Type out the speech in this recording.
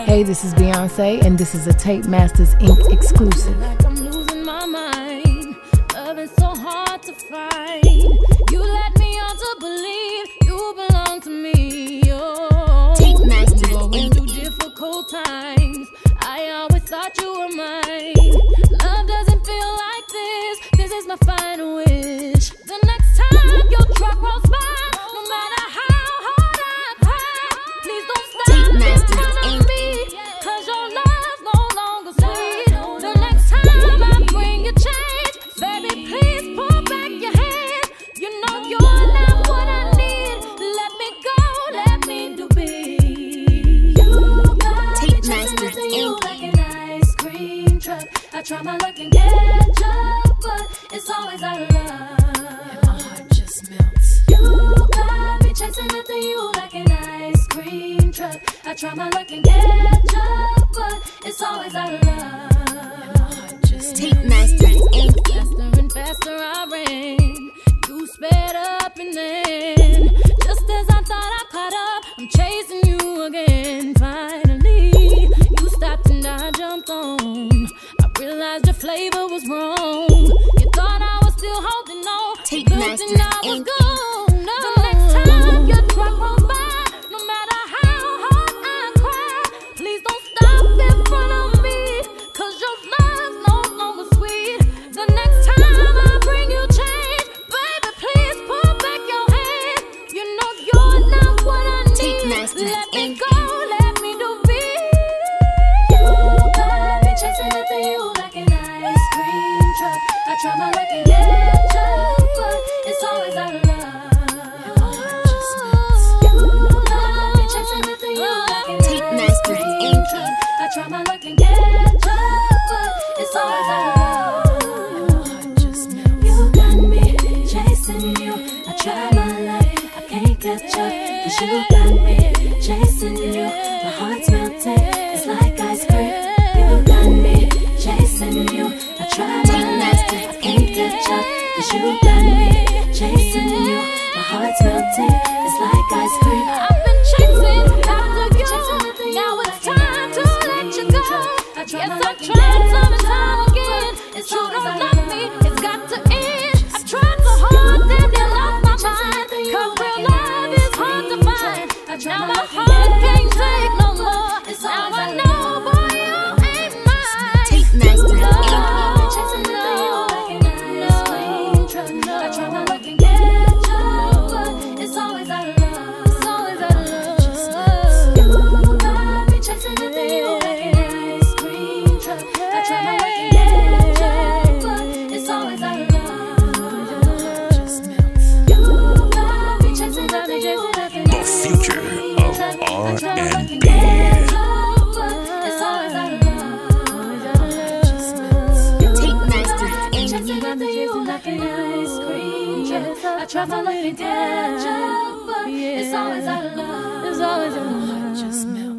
Hey, this is Beyonce, and this is a Tape Masters Inc. exclusive. Like I'm losing my mind. Love is so hard to find. You led me on to believe you belong to me. Oh, Tape Masters going Inc. through difficult times. I always thought you were mine. Love doesn't feel like this. This is my final wish. The next time your truck rolls by, no matter how hard I cry, please don't stop Tape in Masters front of Inc. me, 'cause your love's no longer sweet. The next time I bring you change, baby, please pull back your hand. You know you're not what I need. Let me go, let me do me. You got Tape me chasing Masters after you Inc. like an ice cream truck. I try my luck and get up, but it's always out of luck. My heart just melts. You got me chasing after you like an ice cream truck. I try my luck and get up, but it's always out of luck. My heart just Tape Masters Inc. Faster and faster I ran. You sped up and then, just as I thought I caught up, I'm chasing you again. Finally, you stopped and I jumped on. I realized your flavor was wrong. You thought I was still holding on. Tape Good Masters thing I was Inc. gone. No. The next time your truck rolls by, no matter how hard I cry, please don't stop in front of me, 'cause your love's no longer sweet. The next time I bring you change, baby, please pull back your hand. You know you're not what I need. Tape Masters Let me Inc. go, let me do me. You got me chasing after you like an ice cream truck. I try my luck and get up, but it's always out of luck. My heart just melts. You got me chasing after you like an Tape ice Masters cream Inc. truck. I try my luck and get up, but it's always out of luck. My heart just melts. You got me chasing you. I try my luck, I can't catch up, 'cause you got me chasing you. My heart's melting, it's like ice cream. You got me chasing you. I try my Tape luck, Masters I can't catch up, 'cause you got me chasing you. My heart's melting, it's like ice cream. I've been chasing after you. Now it's time to let you go. Yes, I've tried time and time again. It's you don't love me, it's got to end. I've tried so hard, then you lost my mind. 'Cause real love is hard to find. Now my heart can't take no more. Now I know, boy, you ain't mine. Tape Masters Inc. I try my luck and get up, but it's always out of luck. It's always out of luck. You got me chasing after you like an ice cream truck. I try my luck and get up, but it's always out of luck. Just melts. You got me chasing after you like an The future of R&B. it's always out of luck. Just melts. Tape Masters Inc. Chasing after you like an ice cream truck. I try my luck and catch up, but it's always out of luck. It's always out of luck. Just melts.